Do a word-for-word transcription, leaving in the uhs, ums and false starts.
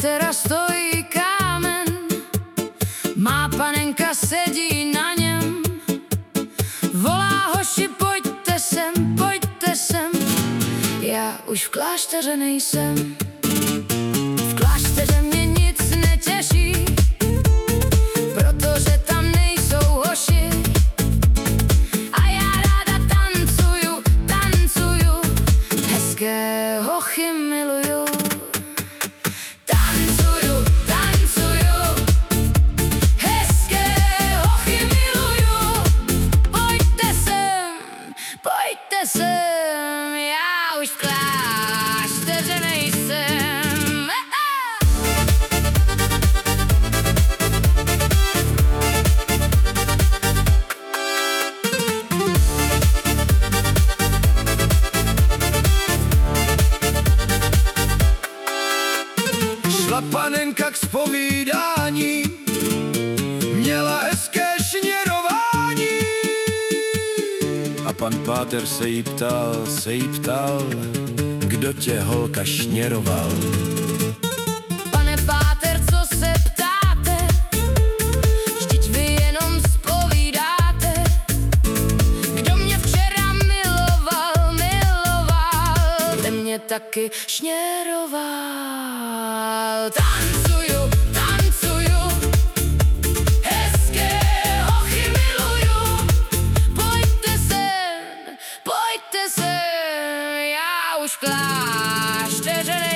kláštera stojí kámen, má panenka sedí na něm. Volá: hoši, pojďte sem, pojďte sem, já už v klášteře nejsem. V klášteře mě nic netěší, protože tam nejsou hoši. A já ráda tancuju, tancuju, hezké hochy miluju. Tancuju, tancuju, hezké hochy miluju. Pojďte sem, pojďte sem, já už v klášteře nejsem. Šla panenka k zpovídání, měla hezké šněrování. A pan páter se jí ptal, se jí ptal, kdo tě, holka, šněroval. Pane páter, co se ptáte? Vždyť vy jenom zpovídáte. Kdo mě včera miloval, miloval, ten mě taky šněroval. Tancuju, tancuju, hezké hochy miluju. Pojďte sem, pojďte sem, já už v klášteře